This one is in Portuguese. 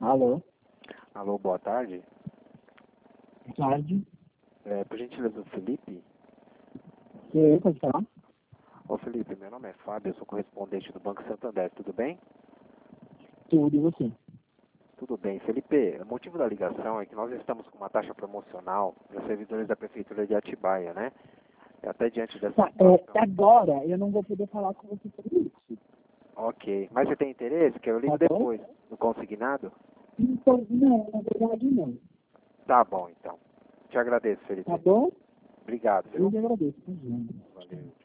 Alô, Alô, boa tarde. boa tarde. Por gentileza, o Felipe? E aí, pode falar? Ô Felipe, meu nome é Fábio, eu sou correspondente do Banco Santander, tudo bem? Tudo e você? Tudo bem. Felipe, o motivo da ligação é que nós estamos com uma taxa promocional para servidores da Prefeitura de Atibaia, né? E até diante dessa Tá, situação. agora eu não vou poder falar com você sobre isso, Ok. Mas você tem interesse? Que eu ligo tá bom? depois. No consignado? Então, não, na verdade não. Tá bom, então. Te agradeço, Tá Felipe. bom? Obrigado, Eu viu? te agradeço. Imagina. Valeu.